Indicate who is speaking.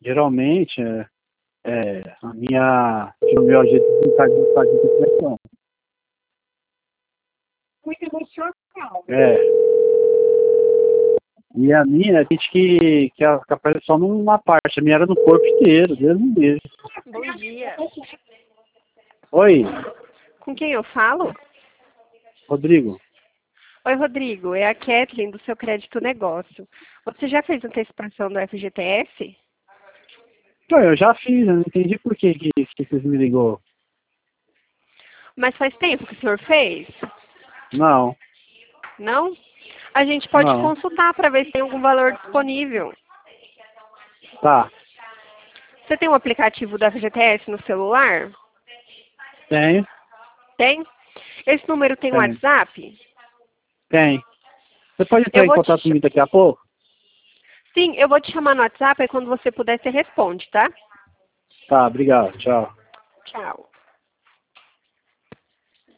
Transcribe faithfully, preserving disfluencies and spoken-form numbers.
Speaker 1: Geralmente, é, é, a minha, o meu agente de fazer depressão.
Speaker 2: Muito emocional.
Speaker 1: É. E a minha, tem gente que, que, a- que aparece só numa parte, a minha era no corpo inteiro, Deus me livre.
Speaker 2: Bom dia.
Speaker 1: Oi,
Speaker 2: Com quem eu falo?
Speaker 1: Rodrigo.
Speaker 2: Oi, Rodrigo. É a Kathleen do seu Crédito Negócio. Você já fez antecipação do F G T S?
Speaker 1: Pô, eu já fiz, eu não entendi por que, que, que vocês me ligou.
Speaker 2: Mas faz tempo que o senhor fez?
Speaker 1: Não,
Speaker 2: Não? A gente pode
Speaker 1: não.
Speaker 2: consultar para ver se tem algum valor disponível.
Speaker 1: Tá,
Speaker 2: Você tem um aplicativo do F G T S no celular?
Speaker 1: tenho,
Speaker 2: Tem? Esse número tem
Speaker 1: tenho,
Speaker 2: WhatsApp?
Speaker 1: tem. Você pode entrar
Speaker 2: Eu
Speaker 1: em
Speaker 2: vou te...
Speaker 1: contato
Speaker 2: ch-
Speaker 1: comigo daqui a pouco?
Speaker 2: Sim, eu vou te chamar no WhatsApp e quando você puder, você responde, tá?
Speaker 1: Tá, obrigado, tchau.
Speaker 2: Tchau.